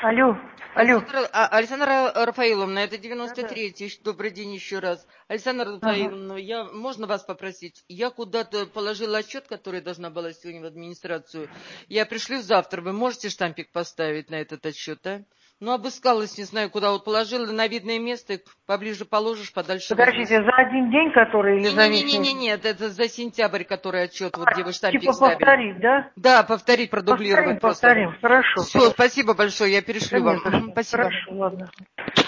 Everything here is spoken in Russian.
Алло, алло. Александра Рафаиловна, это Да-да. 93-й. Добрый день еще раз. Александра Ага. Рафаиловна, можно вас попросить? Я куда-то положила отчет, который должна была сегодня в администрацию. Я пришлю завтра. Вы можете штампик поставить на этот отчет, а? Ну, обыскалась, не знаю, куда вот положила, на видное место, поближе положишь, подальше возьмешь. Подождите, за один день, который или за весь месяц? Нет, это за сентябрь, который отчет, вот где вы штампик Типа ставили. повторить, да? Да, повторить, продублировать Повторим, просто. повторим. Хорошо, Все, хорошо. спасибо большое, я перешлю вам. Конечно. Спасибо. Хорошо, ладно.